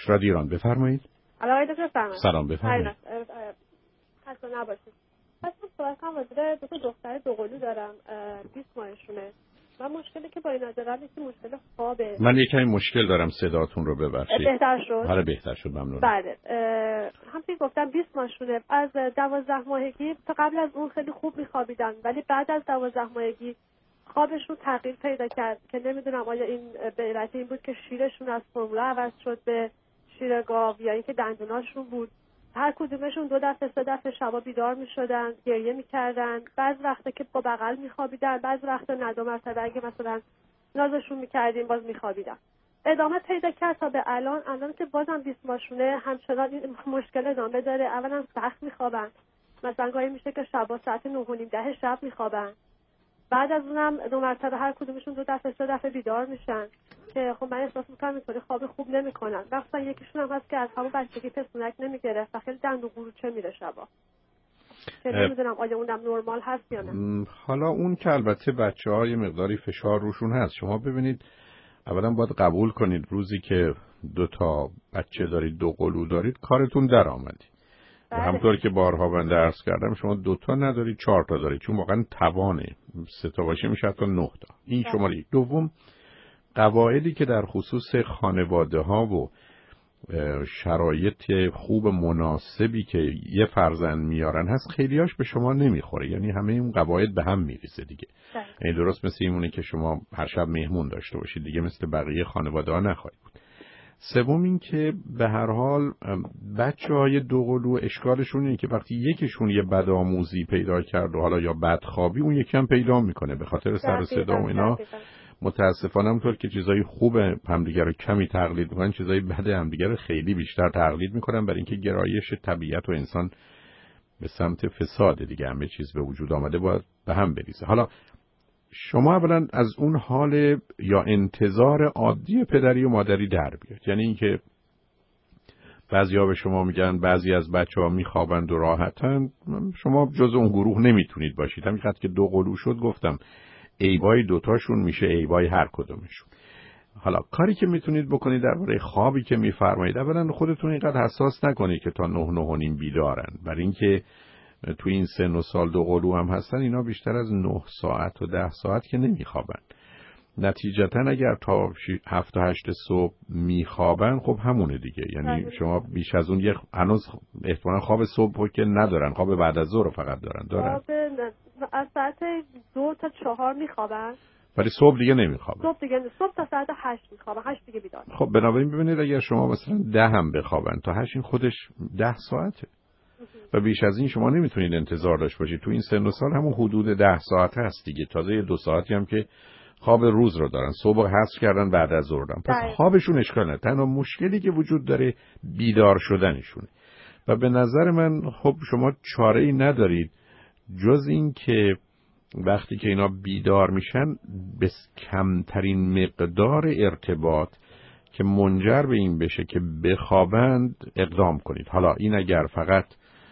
رادیو ایران بفرمایید. آقای دکتر فرمایید. سلام بفرمایید. خسته نباشید. اصلا صحبت کنم راجع به دختر دوقلو دارم 20 ماهشونه. و مشکلی که با اینا دارم که مشکل خوابه. من یکمی مشکل دارم صداتون رو ببخشید. بهتر شد؟ حالا بهتر شد ممنونم. بله. همونطوری گفتم 20 ماهشونه. از 12 ماهگی تا قبل از اون خیلی خوب میخوابیدن ولی بعد از 12 ماهگی خوابشون تغییر پیدا کرد که نمیدونم آیا این به علت این بود که شیرشون از فرموله عوض شد به شیر گاو یا اینکه دندوناشون بود. هر کدومشون 2 دفعه 3 دفعه شبا بیدار میشدن، گریه میکردن، بعض وقتا که با بغل میخوابیدن، بعض وقتا نه 2 مرتبه اگه مثلا نازشون میکردیم باز میخوابیدن. ادامه پیدا کرد تا به الان که بازم 20 ماهشونه همچنان این مشکل ادامه داره. اولا سخت میخوابن، مثلا گاهی میشه که شبا ساعت 9 و نیم 10 شب میخوابن. بعد از اونم 2 مرتبه هر کدومشون 2 دفعه 3 دفعه بیدار میشن که خب من احساس میکنم اینطوری خواب خوب نمیکنن. مثلا یکیشون هم هست که از همون بچگی پسونک نمیگرفت و خیلی دندون قروچه میره شبا که نمیدونم آیا اونم نرمال هست یا نه. حالا اون که البته بچه‌ها یه مقداری فشار روشون هست. شما ببینید اولا باید قبول کنید روزی که 2 تا بچه دارید، 2 قلو دارید، کارتون در آمدی. و همطور که بارها من درس کردم شما 2 تا ندارید 4 تا دارید، چون واقعا توانه 3 تا باشه میشه حتی 9 تا. این شماره یک. دوم، قواعدی که در خصوص خانواده ها و شرایط خوب مناسبی که یه فرزند میارن هست، خیلیاش به شما نمیخوره. یعنی همه اون قواعد به هم میریزه دیگه. یعنی درست مثل اینونه که شما هر شب مهمون داشته باشید دیگه، مثل بقیه خانواده ها نخواهید بود. سوم این که به هر حال بچه‌های 2 قلو اشکالشون اینه که وقتی یکیشون یه بدآموزی پیدا کرد و حالا یا بدخوابی، اون یکی هم پیدا میکنه به خاطر سر صدا و اینا. متاسفانه همونطور که چیزای خوب همدیگه رو کمی تقلید میکنن، چیزای بد همدیگه رو خیلی بیشتر تقلید میکنن، برای اینکه گرایش طبیعت و انسان به سمت فساد دیگه، همه چیز به وجود آمده باید به هم بریزه. حالا شما اولا از اون حال یا انتظار عادی پدری و مادری در بیاد. یعنی اینکه بعضیا به شما میگن بعضی از بچه‌ها میخوابند و راحتن، شما جز اون گروه نمیتونید باشید. همینقدر که 2 قلو شد گفتم عیبای 2 تاشون میشه عیبای هر کدومشون. حالا کاری که میتونید بکنید درباره خوابی که میفرمایید، اولا خودتون اینقدر حساس نکنید که تا 9 و نیم بیدارن، برای اینکه تو این سن و سال 2 قلو هم هستن، اینا بیشتر از 9 ساعت و 10 ساعت که نمیخوابن. نتیجتا اگر تا 7 تا 8 صبح میخوابن، خب همونه دیگه. یعنی شما بیش از اون هنوز احتمالاً خواب صبح که ندارن، خواب بعد از ظهر فقط دارن. از ساعت 2 تا 4 میخوابن ولی صبح دیگه نمیخوابن. صبح تا ساعت 8 میخوابن، 8 دیگه بیدار. خب بنابراین ببینید اگر شما مثلا 10 هم بخوابن تا 8، این خودش 10 ساعته. و بیش از این شما نمیتونید انتظار داشت باشید. تو این سن و سال همون حدود 10 ساعت هست دیگه. تازه 2 ساعتی هم که خواب روز رو دارن، صبح حذف کردن بعد از ظهر. پس خوابشون اشکال نداره. تنها مشکلی که وجود داره بیدار شدنشونه. و به نظر من خب شما چاره‌ای ندارید جز این که وقتی که اینا بیدار میشن به کمترین مقدار ارتباط که منجر به این بشه که بخوابند اقدام کنید. حالا این اگر فقط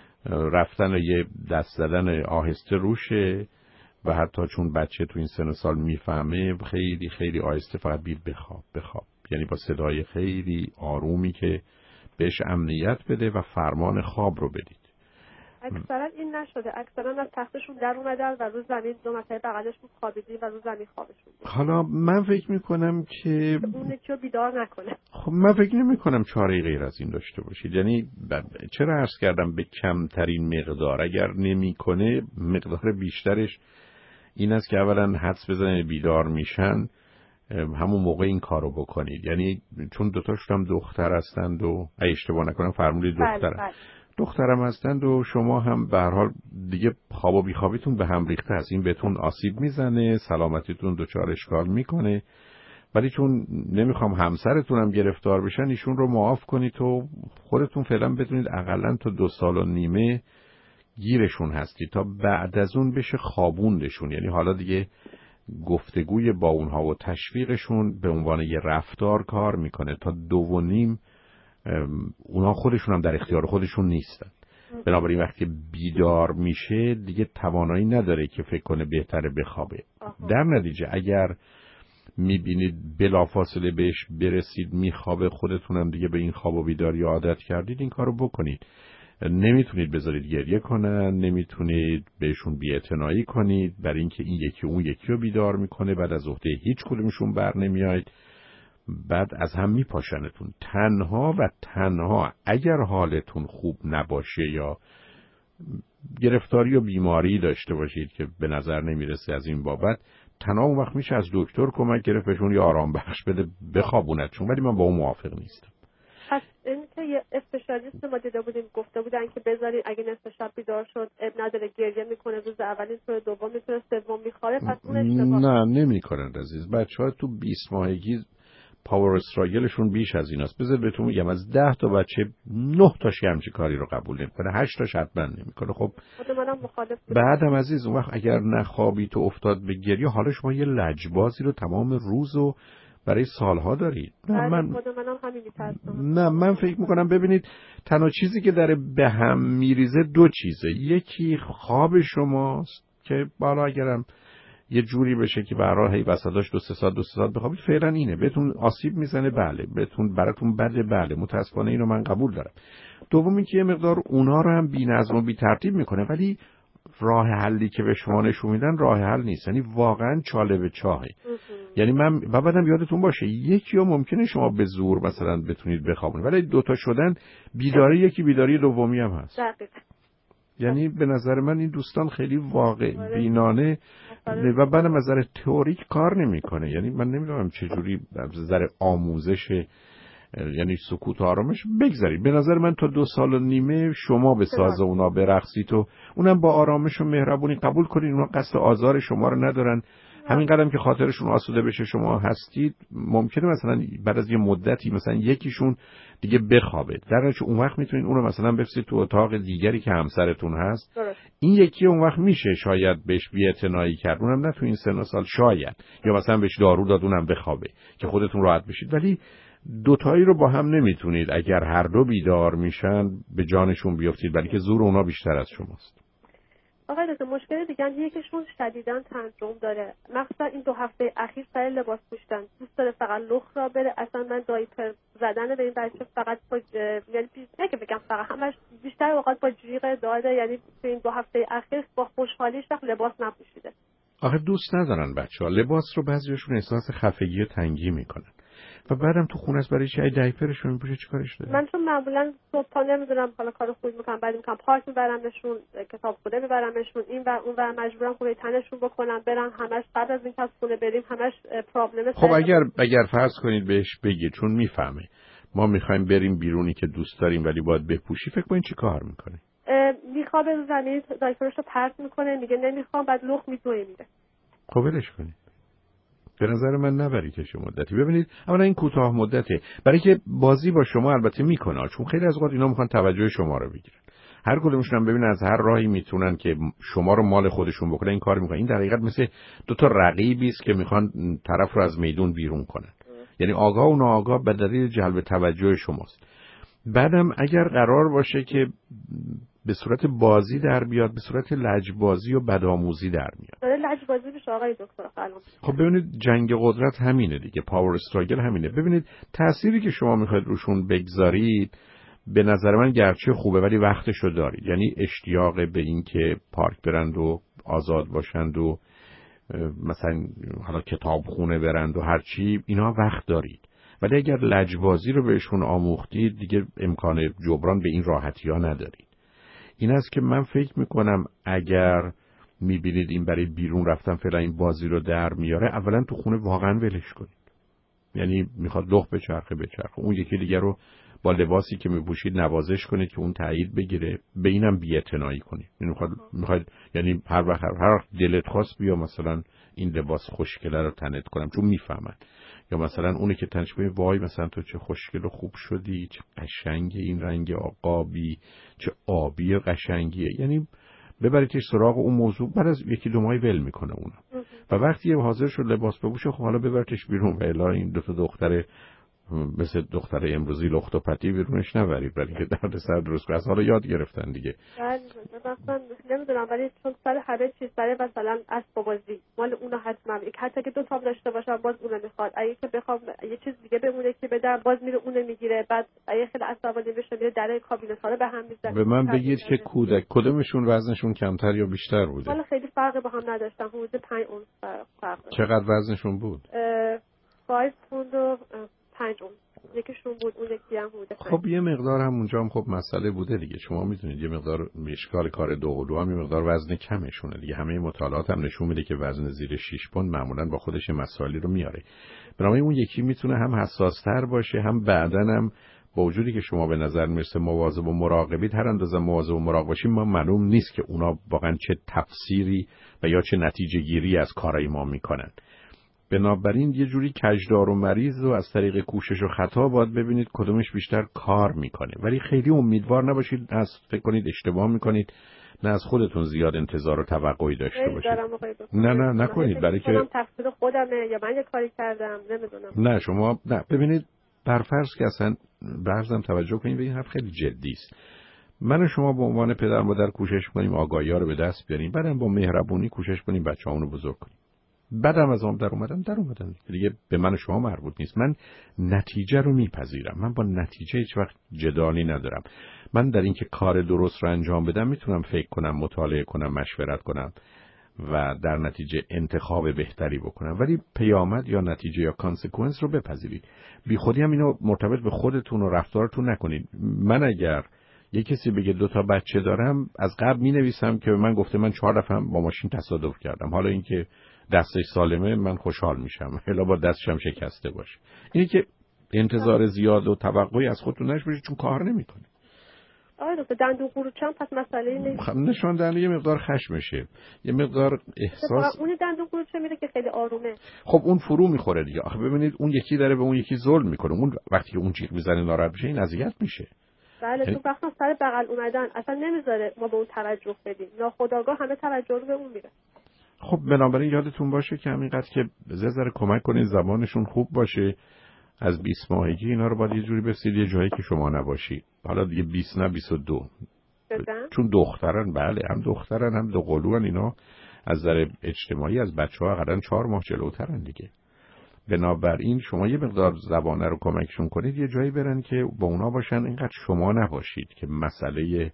رفتن و یه دست زدن آهسته روشه و حتی چون بچه تو این سن سال میفهمه خیلی خیلی آهسته فقط بید بخواب، یعنی با صدای خیلی آرومی که بهش امنیت بده و فرمان خواب رو بدید. اکثرا این نشده، اکثرا از تختشون در اومدن و رو زمین 2 مرتبه بغلشون خوابیدی و رو زمین خوابشون بود. حالا من فکر میکنم که اون یکی رو بیدار نکنه. خب من فکر نمیکنم چاره غیر از این داشته باشید. یعنی چرا عرض کردم به کمترین مقدار، اگر نمیکنه مقدار بیشترش این است که اولا حدس بزنید بیدار میشن همون موقع این کارو بکنید. یعنی چون 2 تاشون هم دختر هستند و اشتباه نکنم فرمودید دخترن، دخترم هستند و شما هم به هر حال دیگه خواب و بیخوابیتون به هم ریخته است. این بهتون آسیب میزنه، سلامتیتون دچار اشکال میکنه. ولی چون نمیخوام همسرتون هم گرفتار بشن، ایشون رو معاف کنید و خودتون فعلا بدونید اقلا تا 2 سال و نیمه گیرشون هستی تا بعد از اون بشه خوابوندشون. یعنی حالا دیگه گفتگوی با اونها و تشویقشون به عنوان یه رفتار کار میکنه. تا 2 و نیم اونا خودشون هم در اختیار خودشون نیستن. بنابراین وقتی بیدار میشه دیگه توانایی نداره که فکر کنه بهتره بخوابه. در نتیجه اگر میبینید بلافاصله بهش برسید، میخوابه، خودتونم دیگه به این خواب و بیداری عادت کردید، این کارو بکنید. نمیتونید بذارید گریه کنن، نمیتونید بهشون بی‌اعتنایی کنید برای اینکه این یکی اون یکی رو بیدار میکنه، بعد از عهده هیچ کدومشون بر نمیاید، بعد از هم میپاشنتون. تنها و تنها اگر حالتون خوب نباشه یا گرفتاری و بیماری داشته باشید که به نظر نمیرسه از این بابت، تنها اون وقت میشه از دکتر کمک گرفت بهشون یا آرام بخش بده بخوابونتشون، ولی من با اون موافق نیستم. پس این که یه اسپشیالیست ما دیده بودیم گفته بودن که بذارید اگه نصف شب بیدار شد اب نداره، گریه میکنه روز اول اینطور، دوم میتونه، سوم میخوره، پس اون اشتباه. نه نمیکنن عزیز. بچه‌ها تو 20 ماهگی پاور استراگلشون بیش از ایناست. بذار بهتون میگم از 10 تا بچه 9 تاش همچین کاری رو قبول نمیکنه، 8 تاش حتما نمیکنه. خب منم مخالف بودم. بعدم عزیز اون وقت اگر نخوابی تو افتاد به گریه، حالا شما یه لجبازی رو تمام روز و برای سالها دارید. نه من فکر میکنم ببینید تنها چیزی که داره به هم میریزه دو چیزه. یکی خواب شماست که بالا اگرم یه جوری بشه که برای وسطاش 2-3 ساعت بخوابید فعلا اینه، بهتون آسیب میزنه، بله، بهتون براتون بده، بله، متاسفانه اینو من قبول دارم. دومی که یه مقدار اونها رو هم بی‌نظم و بی‌ترتیب میکنه، ولی راه حلی که به شما نشون میدن راه حل نیست، یعنی واقعا چاله به چاهه. یعنی من و بعدم یادتون باشه یکی رو ممکنه شما به زور مثلا بتونید بخوابونید، ولی دوتا شدن بیداری یکی بیداری دومی هم هست. یعنی به نظر من این دوستان خیلی واقع بینانه و بعدم از نظر تئوریک کار نمیکنه. یعنی من نمیدونم چجوری از نظر آموزش، یعنی سکوت و آرامش بگذارید. به نظر من تا 2 سال و نیمه شما به ساز اونا برقصید و اونم با آرامش و مهربونی قبول کنید. اونا قصد آزار شما رو ندارن، همین قدم که خاطرشون آسوده بشه شما هستید. ممکنه مثلا بعد از یه مدتی مثلا یکیشون دیگه بخوابه، در نتیجه اون وقت میتونید اونو مثلا بفرستید تو اتاق دیگری که همسرتون هست. این یکی اون وقت میشه شاید بهش بی‌اعتنایی کرد، اونم نه تو این سن و سال شاید، یا مثلا بهش دارو داد اونم بخوابه که خودتون راحت بشید. ولی دوتایی رو با هم نمیتونید اگر هر دو بیدار میشن به جانشون بیافتید، بلکه زور اونا بیشتر از شماست. آقای دکتر مشکل دیگه یکیشون شدیداً تنتروم داره، مخصوصا این 2 هفته اخیر سر لباس پوشیدن دوست داره فقط لخ را بره. اصلا من دایپر زدن به این بچه فقط با یعنی نه که بگم فقط، همش بیشتر اوقات با جیغ داده. یعنی تو این 2 هفته اخیر با خوشحالیش وقت لباس نپوشیده. آخه دوست ندارن بچه‌ها لباس رو، بعضیاشون احساس خفگی و تنگی میکنن و بعدم تو خونه است برای چی دایپرش رو میپوشه چیکارش داره؟ من چون معمولا صبح نمیدونم حالا کارو خوب میکنم، بعد میگم پارک میبرمشون، کتاب خونه میبرمشون، این و اون و مجبورم خونه تنشون بکنم برن، همش بعد از اینکه از خونه بریم همش پرابلم. خب اگر فرض کنید بهش بگی چون میفهمه ما میخوایم بریم بیرونی که دوست داریم ولی باید بپوشی، فکر کنید چی کار میکنه؟ میخوابه رو زمین، دایپرش رو پرت میکنه، میگه نمیخوام، بعد لخ میدوه میره. خب ولش کنید. به نظر من نبریدش مدتی. ببینید اولا این کوتاه مدته، برای که بازی با شما البته میکنه، چون خیلی از اوقات اینا میخوان توجه شما رو بگیرن. هر کدومشون هم ببین از هر راهی میتونن که شما رو مال خودشون بکنن این کار میکنن. این در حقیقت مثل 2 تا رقیبی است که میخوان طرف رو از میدون بیرون کنن. یعنی آگاه و ناآگاه به دلیل جلب توجه شماست. بعدم اگر قرار باشه که به صورت بازی در بیاد، به صورت لجبازی و بدآموزی در میاد. داره لجبازی بشه آقای دکتر الان. خب ببینید جنگ قدرت همینه دیگه، پاور استراگل همینه. ببینید تأثیری که شما میخواید روشون بگذارید به نظر من گرچه خوبه ولی وقتشو دارید. یعنی اشتیاق به این که پارک برند و آزاد باشند و مثلا حالا کتاب خونه برند و هر چی، اینا وقت دارید. ولی اگر لجبازی رو بهشون آموختید دیگه امکان جبران به این راحتی ها ندارید. این است که من فکر میکنم اگر میبینید این برای بیرون رفتن فعلا این بازی رو در میاره، اولا تو خونه واقعا ولش کنید. یعنی میخواد لخ بچرخه، اون یکی دیگر رو با لباسی که میپوشید نوازش کنید که اون تایید بگیره، به اینم بی‌اعتنایی کنید. میخواید یعنی هر وقت دلت خواست بیا مثلا این لباس خوشگله رو تنت کنم چون میفهمن، یا مثلا اونی که تنش بگه وای مثلا تو چه خوشگل و خوب شدی، چه قشنگه این رنگ آبی، چه آبی قشنگیه. یعنی ببریدش سراغ اون موضوع، بعد از 1-2 ماه ول میکنه اونم و وقتی حاضر شد لباس بپوشه خب حالا ببرتش بیرون و الا این 2 تا دختر مثل دختر امروزی لخت و پتی بیرونش نبرید، ولی که درد سر درست از حالا یاد گرفتن دیگه. مثلا نمیدونم، ولی چون سر همه چیز برای مثلا اسباب بازی مال اونو حتما حتی که 2 تا داشته باشم باز اونو میخواد، اگه که بخوام یه چیز دیگه بمونه که بدم باز میره اونو میگیره، بعد اگه خیلی عصبانی بشه میره در کابینت ها رو به هم میزنه. به من بگید که کودک کدومشون وزنشون کمتر یا بیشتر بوده؟ حالا خیلی فرقی با هم نداشتن، حدود 5 اونس فرق. چقدر وزنشون بود؟ 5 پوند و 5 اونس. یکیشون بود، اون یکی هم بوده. خب یه مقدار هم اونجا هم خب مسئله بوده دیگه. شما میدونید یه مقدار اشکال کار دوقلو هم یه مقدار وزن کمشونه دیگه. همه مطالعات هم نشون میده که وزن زیر 6 پوند معمولا با خودش مسائلی رو میاره. برای اون یکی میتونه هم حساس‌تر باشه، هم بعدن هم با وجودی که شما به نظر میرسه مواظب و مراقبید، هر اندازه مواظب و مراقب باشیم ما معلوم نیست که اونا واقعا چه تفسیری و یا چه نتیجه گیری از کارای ما میکنن. بنابراین یه جوری کجدار و مریض و از طریق کوشش و خطا باید ببینید کدومش بیشتر کار میکنه، ولی خیلی امیدوار نباشید، از فکر کنید اشتباه میکنید، نه از خودتون زیاد انتظار و توقعی داشته باشید. نه نکنید، برای که تقصیر خودمه یا من یه کاری کردم نمیدونم. نه شما نه، ببینید برفرض که اصلا برزم توجه کنید به این حرف خیلی جدی است. من و شما به عنوان پدر مادر کوشش کنیم آگاهی‌ها رو به دست بیاریم، بعدم با مهربونی کوشش کنیم بچه‌هامون رو بزرگ کنیم. بعدم از اون در اومدن دیگه به من و شما مربوط نیست. من نتیجه رو میپذیرم، من با نتیجه هیچ وقت جدالی ندارم. من در اینکه کار درست رو انجام بدم میتونم فکر کنم، مطالعه کنم، مشورت کنم و در نتیجه انتخاب بهتری بکنم، ولی پیامد یا نتیجه یا کانسیکوئنس رو بپذیرید. بی خودی هم اینو مرتبط به خودتون و رفتارتون نکنید. من اگر یه کسی بگه 2 تا بچه دارم، از قبل مینویسم که به من گفته من 4 دفعه با ماشین تصادف کردم، حالا اینکه دستش سالمه من خوشحال میشم، حالا با دستشم شکسته باشه. اینی که انتظار زیاد و توقعی از خودتون نشه چون کار نمیکنه. آره دندون قروچم پس مسئله نیست. نشون دهنده یه مقدار خشمشه، یه مقدار احساس اون دندون قروچه میره که خیلی آرومه. خب اون فرو میخوره دیگه. آخه ببینید اون یکی داره به اون یکی ظلم میکنه، اون وقتی که اون جیغ میزنه ناراحت میشه این اذیت میشه. بله تو وقتا سر بغل اومدن اصلا نمیذاره ما به اون توجه بدیم، ناخودآگاه همه توجه رو به اون میره. خب بنابراین یادتون باشه که همینقدر که ذره کمک کنید زبانشون خوب باشه. از 20 ماهگی اینا رو باید یه جوری بفرستید یه جایی که شما نباشید. حالا دیگه 20 نه 22 چون دخترن، بله هم دخترن هم دوقلوان، اینا از نظر اجتماعی از بچه‌ها حداقل 4 ماه جلوترن دیگه. بنابراین شما یه مقدار زبانه رو کمکشون کنید یه جایی برن که با اونا باشن، اینقدر شما نباشید که مسئله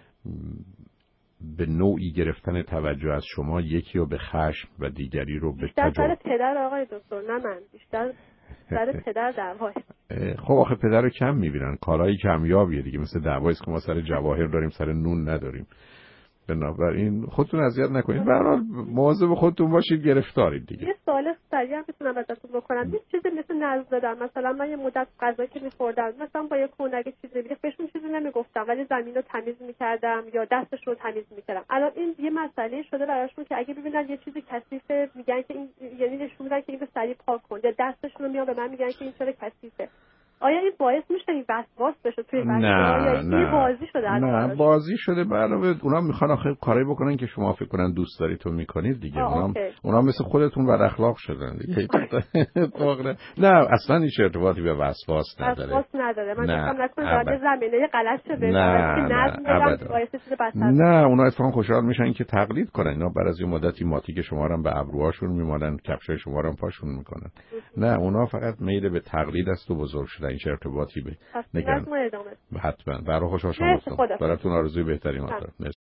به نوعی گرفتن توجه از شما یکی رو به خشم و دیگری رو به بیشتر سر پدر آقای دکتر، نه من، بیشتر سر پدر دعواه. خب آخه پدر رو کم میبینن، کارهای کمیابیه دیگه، مثل دعوایی که ما سر جواهر داریم سر نون نداریم. بنابراین خودتون اذیت نکنید، به هر حال مواظب خودتون باشید، گرفتارید دیگه. یه سوال سریع هم میتونم ازتون بکنم. یه چیزی مثل نظر دادم، مثلا من یه مدت غذا که می‌خوردم مثلا با یه کونگ چیزی بهشون چیزی نمیگفتم ولی زمین رو تمیز می‌کردم یا دستش رو تمیز می‌کردم. الان این یه مسئله شده براشون که اگه ببینن یه چیزی کثیفه میگن که این، یعنی نشون میدن که اینو سریع پاک کن، یا دستشون رو میان به من میگن که این چرا کثیفه. آیا این باعث میشه این وسواس بشه توی بچه‌ها یا این بازی شده؟ نه بازی شده، علاوه اونا میخوان آخه کاری بکنن که شما فکر کنن دوست داریتون میکنید دیگه. اونا مثل خودتون بد اخلاق شدن دیگه. نه اصلا هیچ ارتباطی به وسواس نداره. وسواس نداره. من گفتم نکنه در زمینه غلط شده نه اونا اتفاقا خوشحال میشن که تقلید کنن. اینا بعد از یه مدتی ماتی که شما رو به ابروهاشون میمالن، کفشای شما رو پاشون میکنن. نه اونا فقط میل به تقلید است و بزرگ شدن، هیچ ارتباطی به نگم. حتما برای خوشحال شما هستم. براتون آرزوی بهترین.